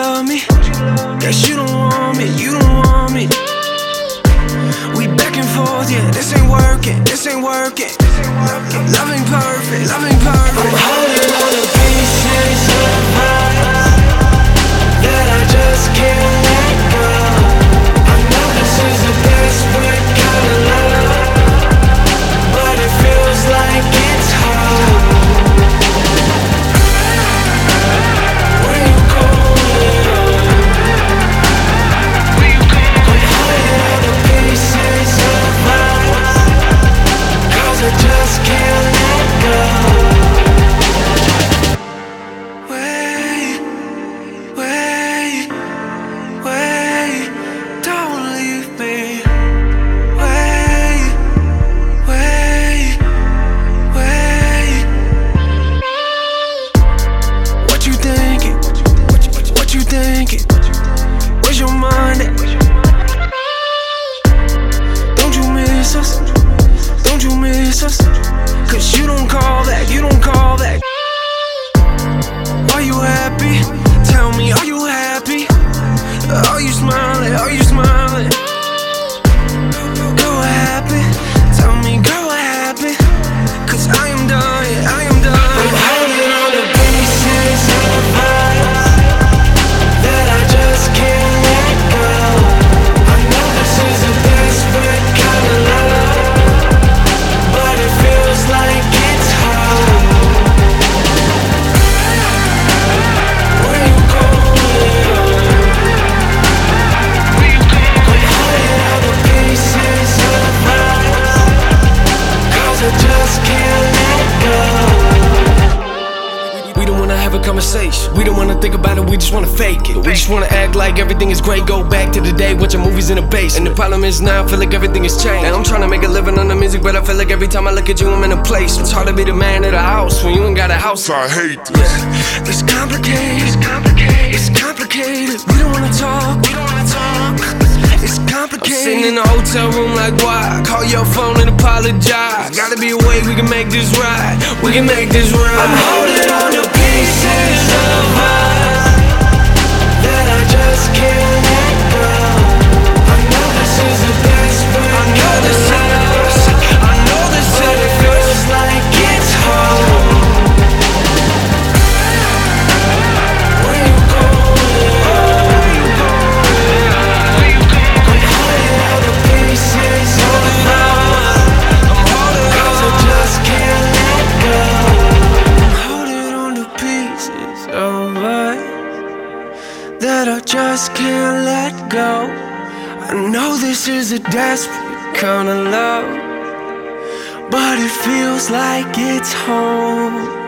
love me? Guess you don't want me, you don't want me. We back and forth, yeah, this ain't working, this ain't working. Love ain't perfect, love ain't perfect. I'm holding on to pieces of us that I just can't let go. I know this is a desperate kind of love, but it feels like it's hard. Where you going? Where you going? I'm holding on to pieces of us, 'cause I just can't let go. Wait, wait, wait, don't leave me. Wait, wait, wait. What you thinking? What you thinking? Where's your mind at? Don't you miss us? Don't you miss us? 'Cause you don't call back, you don't call back. Are you happy? Tell me, are you happy? Are you smiling? Are you smiling? Girl, what happened? Tell me, girl, what happened? 'Cause I am done, yeah, I am done. I'm holding on to pieces of us that I just can't let go. I know this is a desperate kind of love, but it feels like it's hard. Where you going? Where you going? I'm holding on to pieces of us, 'cause I just can't let go. We don't wanna have a conversation, we don't wanna think about it, we just wanna fake it. We just wanna act like everything is great, go back to the day watching movies in the base. And the problem is now I feel like everything has changed. And I'm trying to make a living on the music, but I feel like every time I look at you I'm in a place. It's hard to be the man of the house when you ain't got a house. I hate this. Yeah. It's complicated, it's complicated, it's complicated. We don't wanna talk, we don't wanna talk. It's complicated. I'm sitting in the hotel room like, why? Call your phone and apologize. Gotta be a way we can make this right, we can make this right. I'm holding on to pieces of us that I just can't let go. I know this is a desperate, I know this is, I know this is, but it feels like it's hard. Where you going? Where you going? Where you going? I'm holding on to pieces of us, 'cause I just can't let go. I'm holding on to pieces of us that I just can't let go. I know this is a desperate kind of love, but it feels like it's home.